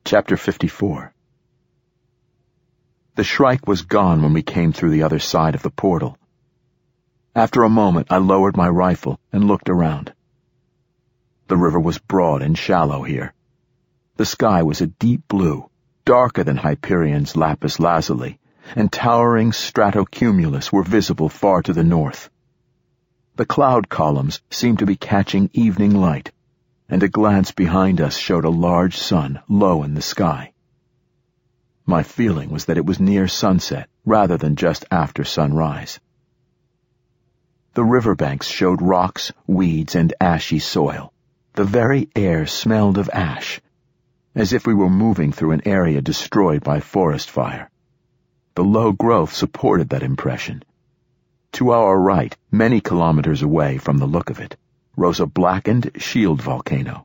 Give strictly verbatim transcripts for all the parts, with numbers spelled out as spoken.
Chapter fifty-four. The Shrike was gone when we came through the other side of the portal. After a moment, I lowered my rifle and looked around. The river was broad and shallow here. The sky was a deep blue, darker than Hyperion's lapis lazuli, and towering stratocumulus were visible far to the north. The cloud columns seemed to be catching evening light, and a glance behind us showed a large sun low in the sky. My feeling was that it was near sunset rather than just after sunrise. The riverbanks showed rocks, weeds, and ashy soil. The very air smelled of ash, as if we were moving through an area destroyed by forest fire. The low growth supported that impression. To our right, many kilometers away from the look of it, rose a blackened shield volcano.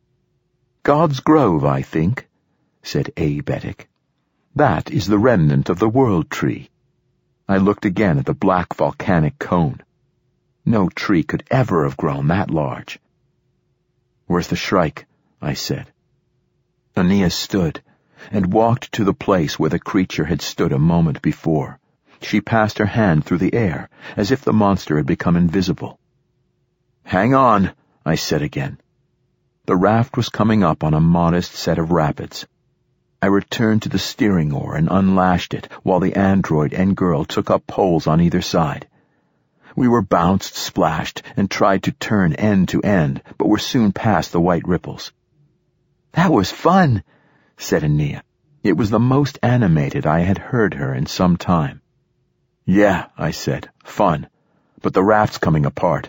"God's Grove, I think," said Aebetic. "That is the remnant of the World Tree." I looked again at the black volcanic cone. No tree could ever have grown that large. "Where's the Shrike?" I said. Aeneas stood and walked to the place where the creature had stood a moment before. She passed her hand through the air, as if the monster had become invisible. "Hang on," I said again. The raft was coming up on a modest set of rapids. I returned to the steering oar and unlashed it, while the android and girl took up poles on either side. We were bounced, splashed, and tried to turn end to end, but were soon past the white ripples. "That was fun," said Aeneas. It was the most animated I had heard her in some time. "Yeah," I said, "fun, but the raft's coming apart."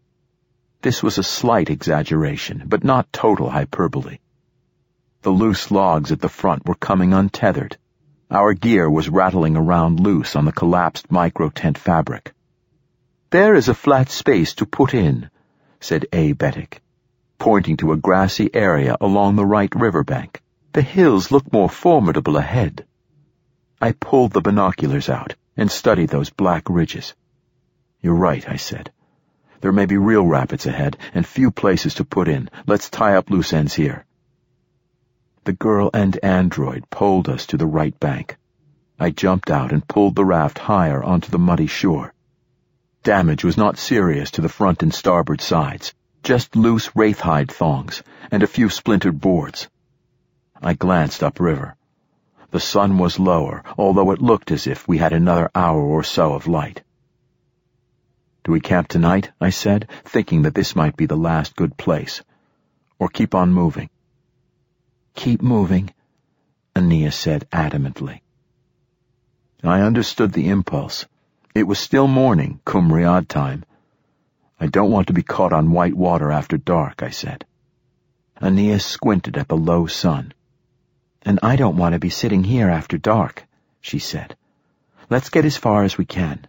This was a slight exaggeration, but not total hyperbole. The loose logs at the front were coming untethered. Our gear was rattling around loose on the collapsed micro-tent fabric. "There is a flat space to put in," said Aebetic, pointing to a grassy area along the right riverbank. "The hills look more formidable ahead." I pulled the binoculars out and studied those black ridges. "You're right," I said. "There may be real rapids ahead, and few places to put in. Let's tie up loose ends here." The girl and android poled us to the right bank. I jumped out and pulled the raft higher onto the muddy shore. Damage was not serious to the front and starboard sides, just loose wraithhide thongs and a few splintered boards. I glanced upriver. The sun was lower, although it looked as if we had another hour or so of light. "Do we camp tonight?" I said, thinking that this might be the last good place. "Or keep on moving?" "Keep moving," Aeneas said adamantly. I understood the impulse. It was still morning, Cumriad time. "I don't want to be caught on white water after dark," I said. Aeneas squinted at the low sun. "And I don't want to be sitting here after dark," she said. "Let's get as far as we can."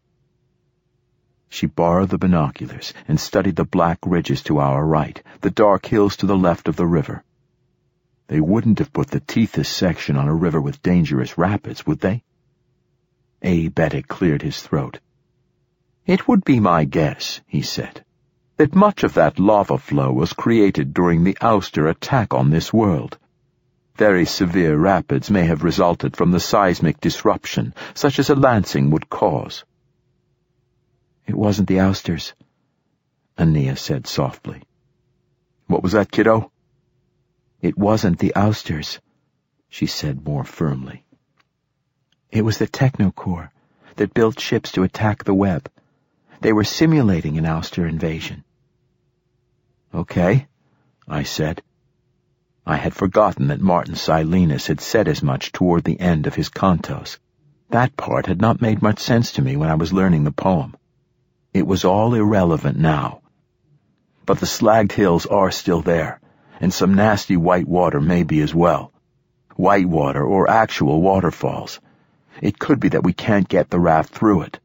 She borrowed the binoculars and studied the black ridges to our right, the dark hills to the left of the river. They wouldn't have put the Tethys section on a river with dangerous rapids, would they? Aebetic cleared his throat. "It would be my guess," he said, "that much of that lava flow was created during the Auster attack on this world. Very severe rapids may have resulted from the seismic disruption, such as a lancing would cause." "It wasn't the Austers," Aeneas said softly. "What was that, kiddo?" "It wasn't the Austers," she said more firmly. "It was the Technocore that built ships to attack the web. They were simulating an Auster invasion." "Okay," I said. I had forgotten that Martin Silenus had said as much toward the end of his cantos. That part had not made much sense to me when I was learning the poem. It was all irrelevant now. But the slagged hills are still there, and some nasty white water may be as well. White water or actual waterfalls. It could be that we can't get the raft through it.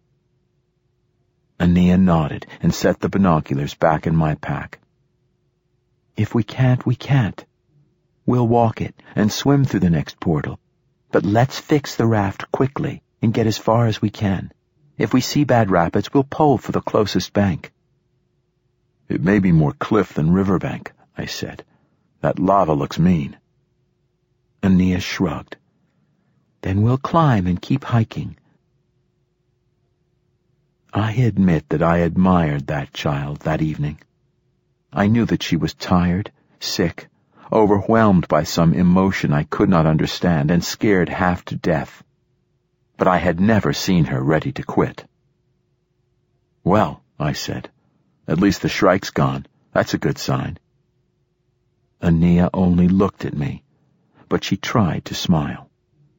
Aeneas nodded and set the binoculars back in my pack. "If we can't, we can't. We'll walk it and swim through the next portal. But let's fix the raft quickly and get as far as we can. If we see bad rapids, we'll pole for the closest bank." "It may be more cliff than riverbank," I said. "That lava looks mean." Ania shrugged. Then we'll climb and keep hiking. I admit that I admired that child that evening. I knew that she was tired, sick, overwhelmed by some emotion I could not understand, and scared half to death. But I had never seen her ready to quit. Well, I said, at least the shrike's gone. That's a good sign. Ania only looked at me, but she tried to smile.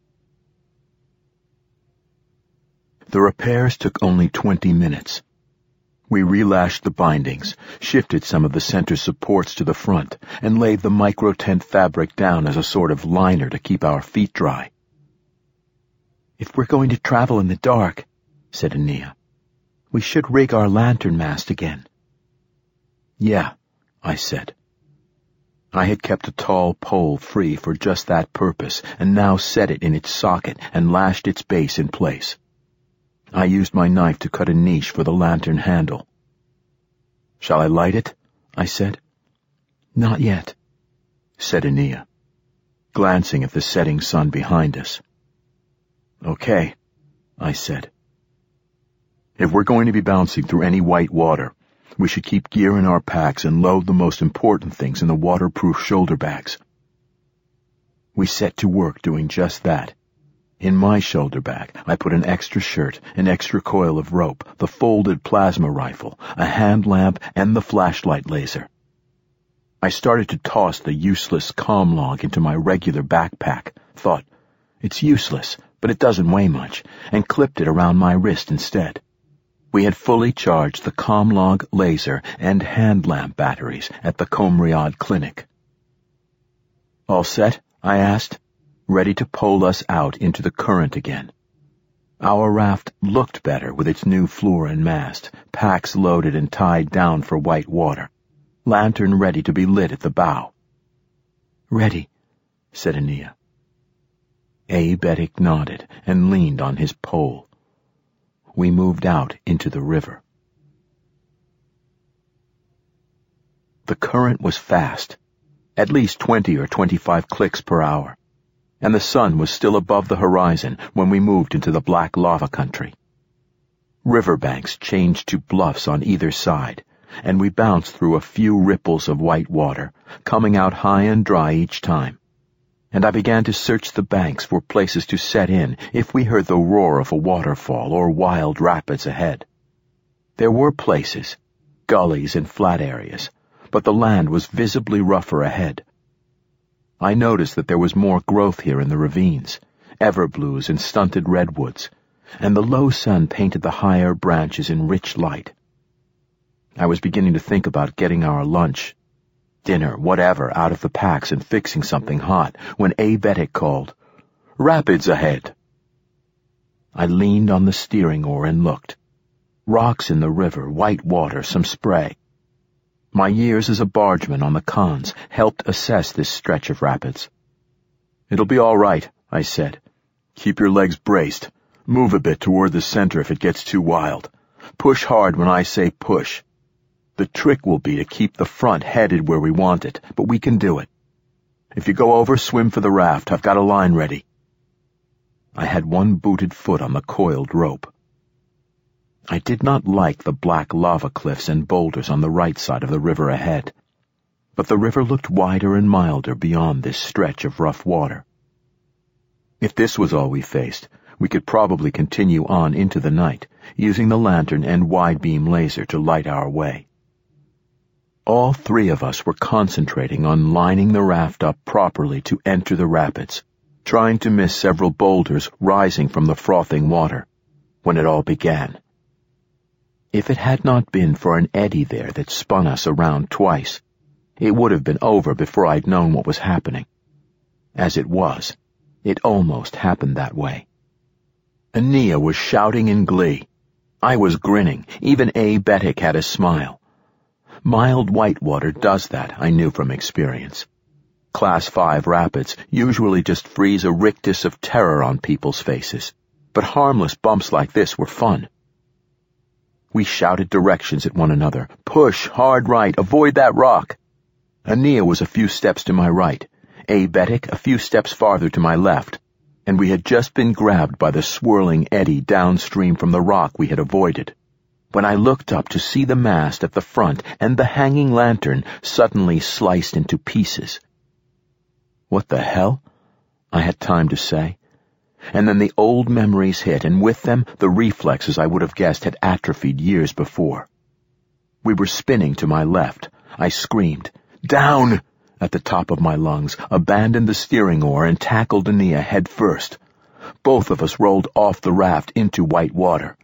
The repairs took only twenty minutes. We relashed the bindings, shifted some of the center supports to the front, and laid the micro-tent fabric down as a sort of liner to keep our feet dry. If we're going to travel in the dark, said Ania, we should rig our lantern mast again. Yeah, I said. I had kept a tall pole free for just that purpose, and now set it in its socket and lashed its base in place. I used my knife to cut a niche for the lantern handle. Shall I light it? I said. Not yet, said Ania, glancing at the setting sun behind us. Okay, I said. If we're going to be bouncing through any white water, we should keep gear in our packs and load the most important things in the waterproof shoulder bags. We set to work doing just that. In my shoulder bag, I put an extra shirt, an extra coil of rope, the folded plasma rifle, a hand lamp, and the flashlight laser. I started to toss the useless comm log into my regular backpack, thought, it's useless, but it doesn't weigh much, and clipped it around my wrist instead. We had fully charged the comm log, laser, and hand lamp batteries at the Comriad clinic. All set? I asked, ready to pole us out into the current again. Our raft looked better with its new floor and mast, packs loaded and tied down for white water, lantern ready to be lit at the bow. Ready, said Ania. Aebetic nodded and leaned on his pole. We moved out into the river. The current was fast, at least twenty or twenty-five clicks per hour, and the sun was still above the horizon when we moved into the black lava country. Riverbanks changed to bluffs on either side, and we bounced through a few ripples of white water, coming out high and dry each time. And I began to search the banks for places to set in if we heard the roar of a waterfall or wild rapids ahead. There were places, gullies and flat areas, but the land was visibly rougher ahead. I noticed that there was more growth here in the ravines, everblues and stunted redwoods, and the low sun painted the higher branches in rich light. I was beginning to think about getting our lunch, dinner, whatever, out of the packs and fixing something hot, when Aebetic called, "Rapids ahead!" I leaned on the steering oar and looked. Rocks in the river, white water, some spray. My years as a bargeman on the Khans helped assess this stretch of rapids. "It'll be all right," I said. "Keep your legs braced. Move a bit toward the center if it gets too wild. Push hard when I say push. The trick will be to keep the front headed where we want it, but we can do it. If you go over, swim for the raft. I've got a line ready." I had one booted foot on the coiled rope. I did not like the black lava cliffs and boulders on the right side of the river ahead, but the river looked wider and milder beyond this stretch of rough water. If this was all we faced, we could probably continue on into the night, using the lantern and wide-beam laser to light our way. All three of us were concentrating on lining the raft up properly to enter the rapids, trying to miss several boulders rising from the frothing water, when it all began. If it had not been for an eddy there that spun us around twice, it would have been over before I'd known what was happening. As it was, it almost happened that way. Ania was shouting in glee. I was grinning. Even Aebetic had a smile. Mild whitewater does that, I knew from experience. Class five rapids usually just freeze a rictus of terror on people's faces, but harmless bumps like this were fun. We shouted directions at one another. "Push, hard right, avoid that rock." Ania was a few steps to my right. Abetic a few steps farther to my left, and we had just been grabbed by the swirling eddy downstream from the rock we had avoided, when I looked up to see the mast at the front and the hanging lantern suddenly sliced into pieces. What the hell? I had time to say. And then the old memories hit, and with them the reflexes I would have guessed had atrophied years before. We were spinning to my left. I screamed, "Down!" at the top of my lungs, abandoned the steering oar, and tackled Ania head first. Both of us rolled off the raft into white water.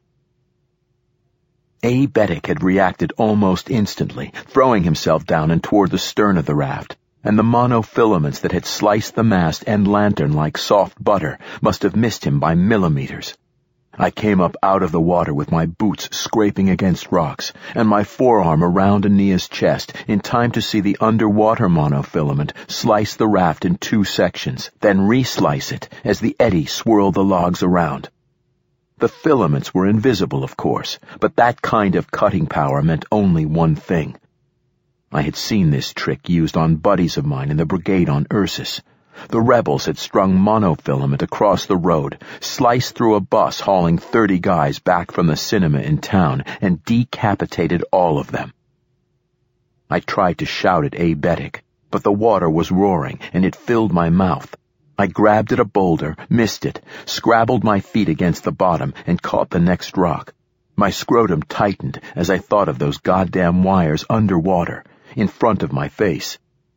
Abetic had reacted almost instantly, throwing himself down and toward the stern of the raft, and the monofilaments that had sliced the mast and lantern like soft butter must have missed him by millimeters. I came up out of the water with my boots scraping against rocks, and my forearm around Ania's chest in time to see the underwater monofilament slice the raft in two sections, then re-slice it as the eddy swirled the logs around. The filaments were invisible, of course, but that kind of cutting power meant only one thing. I had seen this trick used on buddies of mine in the brigade on Ursus. The rebels had strung monofilament across the road, sliced through a bus hauling thirty guys back from the cinema in town, and decapitated all of them. I tried to shout at Abetic, but the water was roaring, and it filled my mouth. I grabbed at a boulder, missed it, scrabbled my feet against the bottom, and caught the next rock. My scrotum tightened as I thought of those goddamn wires underwater, in front of my face.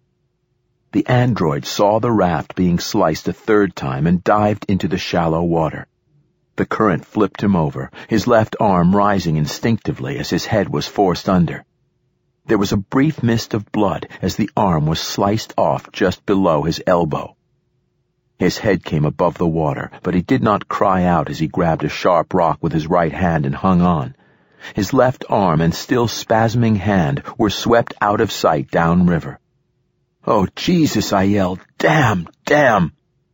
The android saw the raft being sliced a third time and dived into the shallow water. The current flipped him over, his left arm rising instinctively as his head was forced under. There was a brief mist of blood as the arm was sliced off just below his elbow. His head came above the water, but he did not cry out as he grabbed a sharp rock with his right hand and hung on. His left arm and still spasming hand were swept out of sight downriver. "Oh, Jesus," I yelled. "Damn, damn!"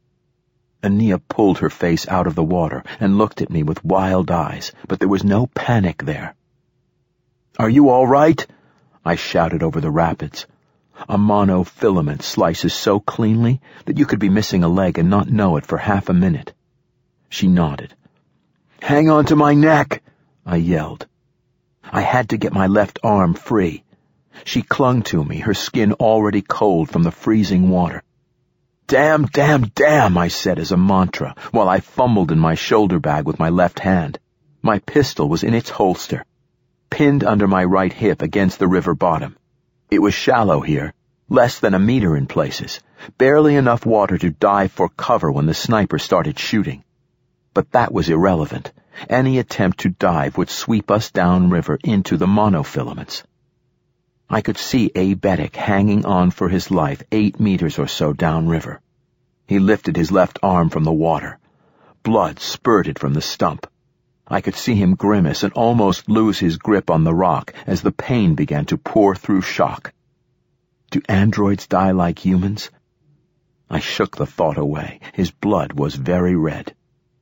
Ania pulled her face out of the water and looked at me with wild eyes, but there was no panic there. "Are you all right?" I shouted over the rapids. A monofilament slices so cleanly that you could be missing a leg and not know it for half a minute. She nodded. "Hang on to my neck," I yelled. I had to get my left arm free. She clung to me, her skin already cold from the freezing water. "Damn, damn, damn," I said as a mantra, while I fumbled in my shoulder bag with my left hand. My pistol was in its holster, pinned under my right hip against the river bottom. It was shallow here, less than a meter in places, barely enough water to dive for cover when the sniper started shooting. But that was irrelevant. Any attempt to dive would sweep us downriver into the monofilaments. I could see Abetic hanging on for his life eight meters or so downriver. He lifted his left arm from the water. Blood spurted from the stump. I could see him grimace and almost lose his grip on the rock as the pain began to pour through shock. Do androids die like humans? I shook the thought away. His blood was very red.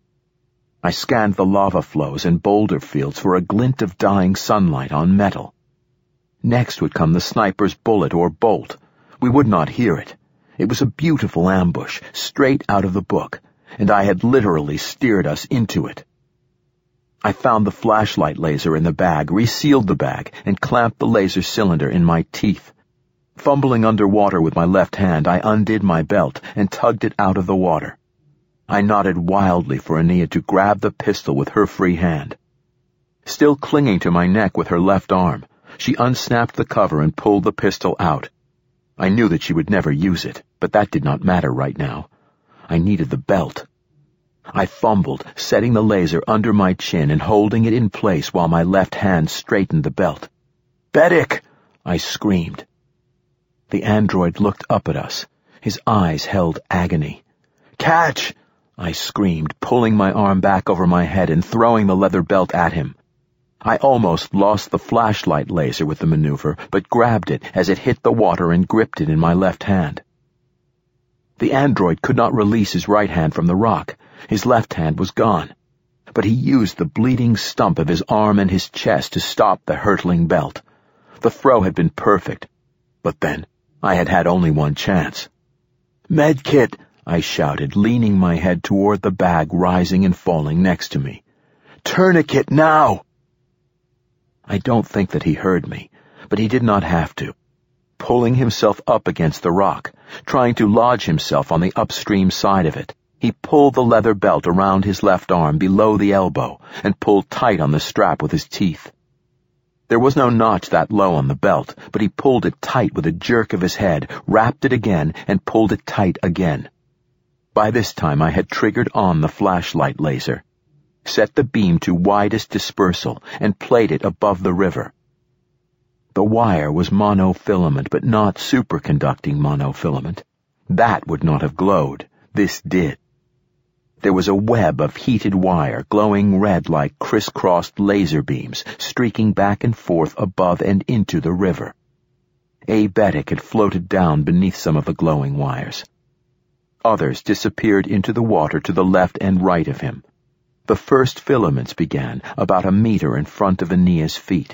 I scanned the lava flows and boulder fields for a glint of dying sunlight on metal. Next would come the sniper's bullet or bolt. We would not hear it. It was a beautiful ambush, straight out of the book, and I had literally steered us into it. I found the flashlight laser in the bag, resealed the bag, and clamped the laser cylinder in my teeth. Fumbling underwater with my left hand, I undid my belt and tugged it out of the water. I nodded wildly for Ania to grab the pistol with her free hand. Still clinging to my neck with her left arm, she unsnapped the cover and pulled the pistol out. I knew that she would never use it, but that did not matter right now. I needed the belt. I fumbled, setting the laser under my chin and holding it in place while my left hand straightened the belt. "Betic!" I screamed. The android looked up at us. His eyes held agony. "Catch!" I screamed, pulling my arm back over my head and throwing the leather belt at him. I almost lost the flashlight laser with the maneuver, but grabbed it as it hit the water and gripped it in my left hand. The android could not release his right hand from the rock. His left hand was gone. But he used the bleeding stump of his arm and his chest to stop the hurtling belt. The throw had been perfect, but then I had had only one chance. "Medkit!" I shouted, leaning my head toward the bag rising and falling next to me. "Tourniquet now!" I don't think that he heard me, but he did not have to. Pulling himself up against the rock, trying to lodge himself on the upstream side of it, he pulled the leather belt around his left arm below the elbow and pulled tight on the strap with his teeth. There was no notch that low on the belt, but he pulled it tight with a jerk of his head, wrapped it again, and pulled it tight again. By this time I had triggered on the flashlight laser, set the beam to widest dispersal, and played it above the river. The wire was monofilament, but not superconducting monofilament. That would not have glowed. This did. There was a web of heated wire, glowing red like crisscrossed laser beams, streaking back and forth above and into the river. Abetic had floated down beneath some of the glowing wires. Others disappeared into the water to the left and right of him. The first filaments began, about a meter in front of Aenea's feet.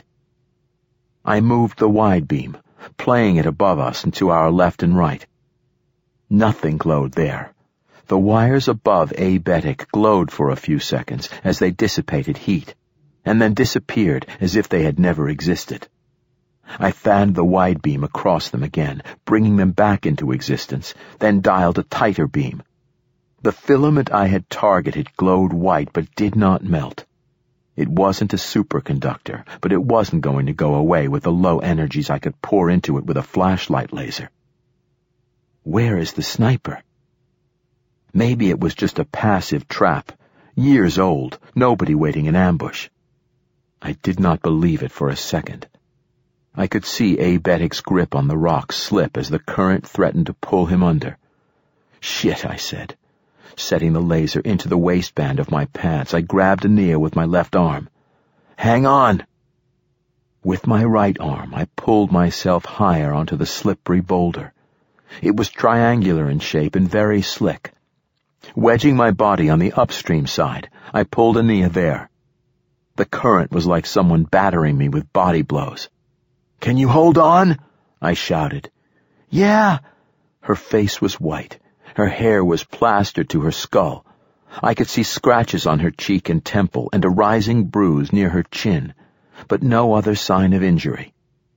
I moved the wide beam, playing it above us and to our left and right. Nothing glowed there. The wires above Abetic glowed for a few seconds as they dissipated heat, and then disappeared as if they had never existed. I fanned the wide beam across them again, bringing them back into existence, then dialed a tighter beam. The filament I had targeted glowed white but did not melt. It wasn't a superconductor, but it wasn't going to go away with the low energies I could pour into it with a flashlight laser. Where is the sniper? Maybe it was just a passive trap, years old, nobody waiting in ambush. I did not believe it for a second. I could see Abetic's grip on the rock slip as the current threatened to pull him under. "Shit," I said. Setting the laser into the waistband of my pants, I grabbed Aenea with my left arm. "Hang on!" With my right arm, I pulled myself higher onto the slippery boulder. It was triangular in shape and very slick. Wedging my body on the upstream side, I pulled Aenea there. The current was like someone battering me with body blows. "Can you hold on?" I shouted. "Yeah." Her face was white. Her hair was plastered to her skull. I could see scratches on her cheek and temple and a rising bruise near her chin, but no other sign of injury.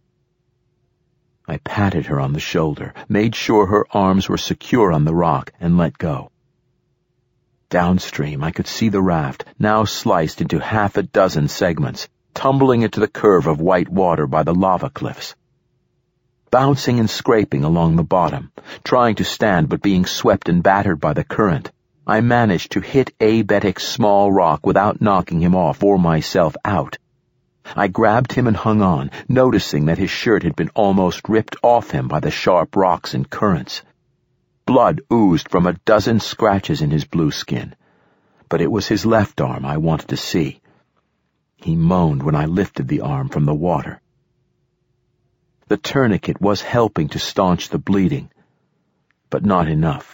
I patted her on the shoulder, made sure her arms were secure on the rock, and let go. Downstream, I could see the raft, now sliced into half a dozen segments, tumbling into the curve of white water by the lava cliffs. Bouncing and scraping along the bottom, trying to stand but being swept and battered by the current, I managed to hit Abetic's small rock without knocking him off or myself out. I grabbed him and hung on, noticing that his shirt had been almost ripped off him by the sharp rocks and currents. Blood oozed from a dozen scratches in his blue skin, but it was his left arm I wanted to see. He moaned when I lifted the arm from the water. The tourniquet was helping to staunch the bleeding, but not enough.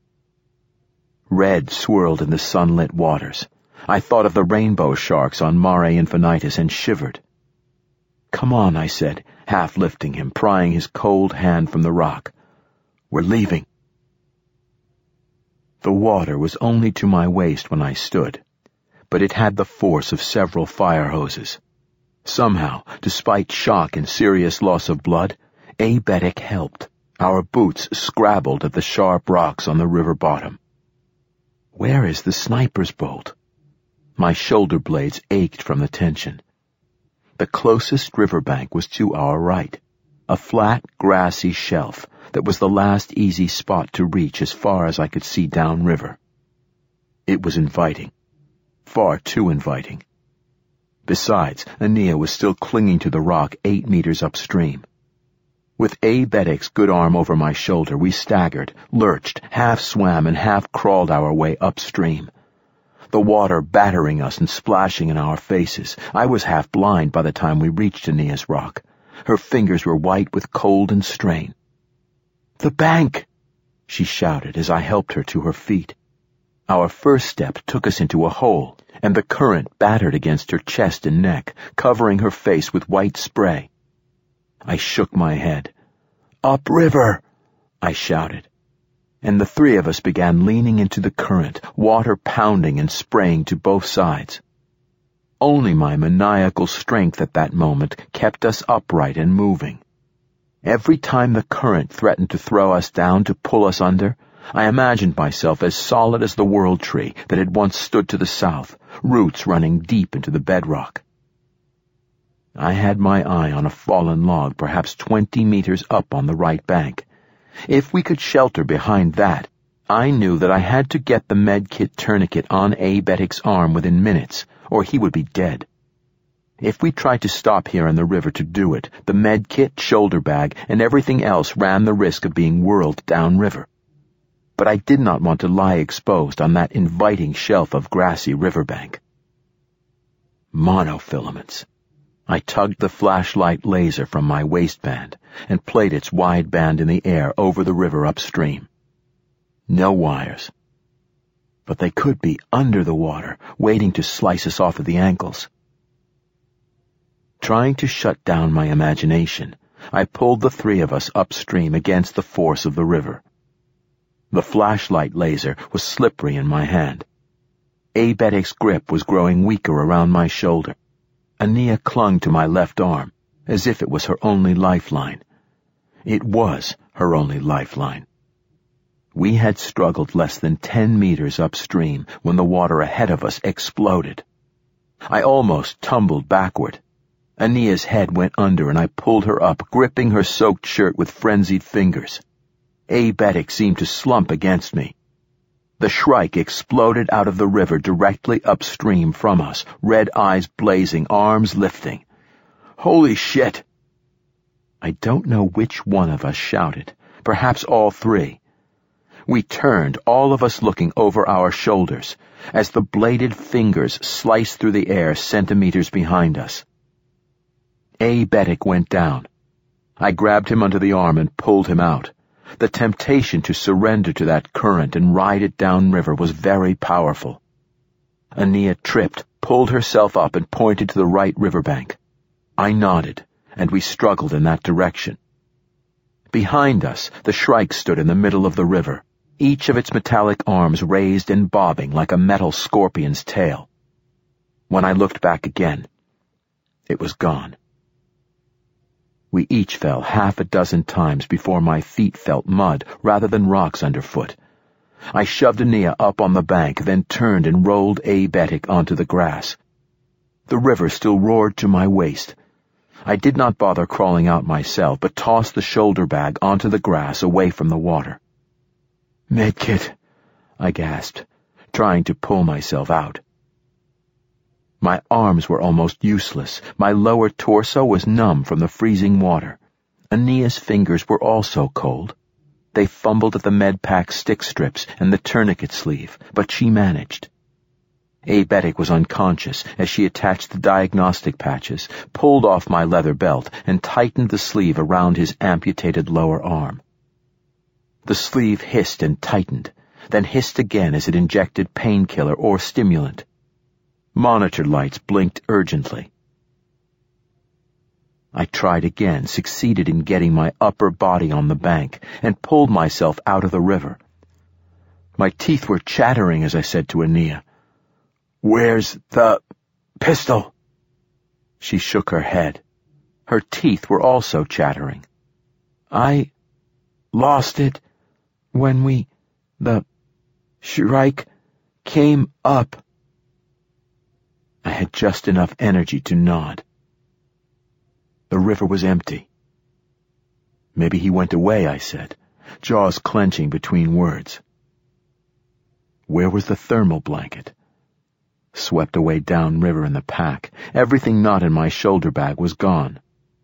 Red swirled in the sunlit waters. I thought of the rainbow sharks on Mare Infinitus and shivered. "Come on," I said, half lifting him, prying his cold hand from the rock. "We're leaving." The water was only to my waist when I stood, but it had the force of several fire hoses. Somehow, despite shock and serious loss of blood, Abetic helped. Our boots scrabbled at the sharp rocks on the river bottom. Where is the sniper's bolt? My shoulder blades ached from the tension. The closest riverbank was to our right, a flat, grassy shelf that was the last easy spot to reach as far as I could see downriver. It was inviting, far too inviting. Besides, Aenea was still clinging to the rock eight meters upstream. With Abetic's good arm over my shoulder, we staggered, lurched, half swam and half crawled our way upstream. The water battering us and splashing in our faces. I was half blind by the time we reached Aenea's rock. Her fingers were white with cold and strain. "The bank!" she shouted as I helped her to her feet. Our first step took us into a hole, and the current battered against her chest and neck, covering her face with white spray. I shook my head. "Upriver!" I shouted. and the three of us began leaning into the current, water pounding and spraying to both sides. Only my maniacal strength at that moment kept us upright and moving. Every time the current threatened to throw us down to pull us under, I imagined myself as solid as the world tree that had once stood to the south, roots running deep into the bedrock. I had my eye on a fallen log perhaps twenty meters up on the right bank. If we could shelter behind that, I knew that I had to get the medkit tourniquet on Abetic's arm within minutes, or he would be dead. If we tried to stop here in the river to do it, the medkit, shoulder bag, and everything else ran the risk of being whirled downriver. But I did not want to lie exposed on that inviting shelf of grassy riverbank. Monofilaments. I tugged the flashlight laser from my waistband and played its wide band in the air over the river upstream. No wires. But they could be under the water, waiting to slice us off at the ankles. Trying to shut down my imagination, I pulled the three of us upstream against the force of the river. The flashlight laser was slippery in my hand. Abetic's grip was growing weaker around my shoulder. Ania clung to my left arm, as if it was her only lifeline. It was her only lifeline. We had struggled less than ten meters upstream when the water ahead of us exploded. I almost tumbled backward. Ania's head went under and I pulled her up, gripping her soaked shirt with frenzied fingers. Abetic seemed to slump against me. The Shrike exploded out of the river directly upstream from us, red eyes blazing, arms lifting. Holy shit! I don't know which one of us shouted, perhaps all three. We turned, all of us looking over our shoulders, as the bladed fingers sliced through the air centimeters behind us. Abetic went down. I grabbed him under the arm and pulled him out. The temptation to surrender to that current and ride it downriver was very powerful. Ania tripped, pulled herself up, and pointed to the right riverbank. I nodded, and we struggled in that direction. Behind us, the Shrike stood in the middle of the river, each of its metallic arms raised and bobbing like a metal scorpion's tail. When I looked back again, it was gone. We each fell half a dozen times before my feet felt mud rather than rocks underfoot. I shoved Ania up on the bank, then turned and rolled Abetic onto the grass. The river still roared to my waist. I did not bother crawling out myself, but tossed the shoulder bag onto the grass away from the water. "Medkit," I gasped, trying to pull myself out. My arms were almost useless. My lower torso was numb from the freezing water. Ania's fingers were also cold. They fumbled at the med-pack stick strips and the tourniquet sleeve, but she managed. Abetic was unconscious as she attached the diagnostic patches, pulled off my leather belt, and tightened the sleeve around his amputated lower arm. The sleeve hissed and tightened, then hissed again as it injected painkiller or stimulant. Monitor lights blinked urgently. I tried again, succeeded in getting my upper body on the bank, and pulled myself out of the river. My teeth were chattering as I said to Ania, "Where's the pistol?" She shook her head. Her teeth were also chattering. "I lost it when we, the Shrike, came up." I had just enough energy to nod. The river was empty. "Maybe he went away," I said, jaws clenching between words. Where was the thermal blanket? Swept away downriver in the pack. Everything not in my shoulder bag was gone.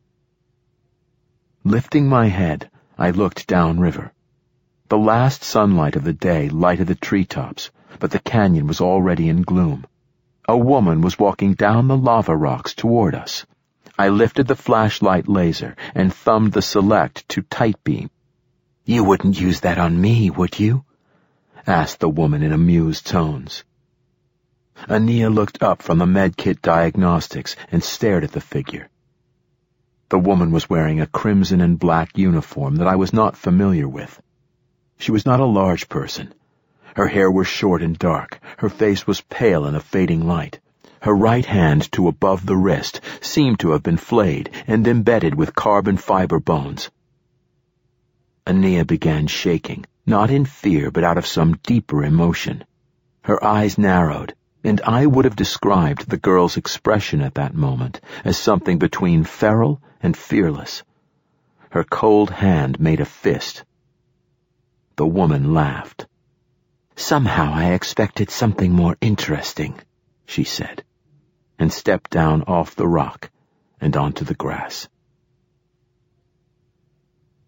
Lifting my head, I looked downriver. The last sunlight of the day lighted the treetops, but the canyon was already in gloom. A woman was walking down the lava rocks toward us. I lifted the flashlight laser and thumbed the select to tight beam. "You wouldn't use that on me, would you?" asked the woman in amused tones. Ania looked up from the medkit diagnostics and stared at the figure. The woman was wearing a crimson and black uniform that I was not familiar with. She was not a large person. Her hair was short and dark. Her face was pale in a fading light. Her right hand to above the wrist seemed to have been flayed and embedded with carbon fiber bones. Ania began shaking, not in fear but out of some deeper emotion. Her eyes narrowed, and I would have described the girl's expression at that moment as something between feral and fearless. Her cold hand made a fist. The woman laughed. "Somehow I expected something more interesting," she said, and stepped down off the rock and onto the grass.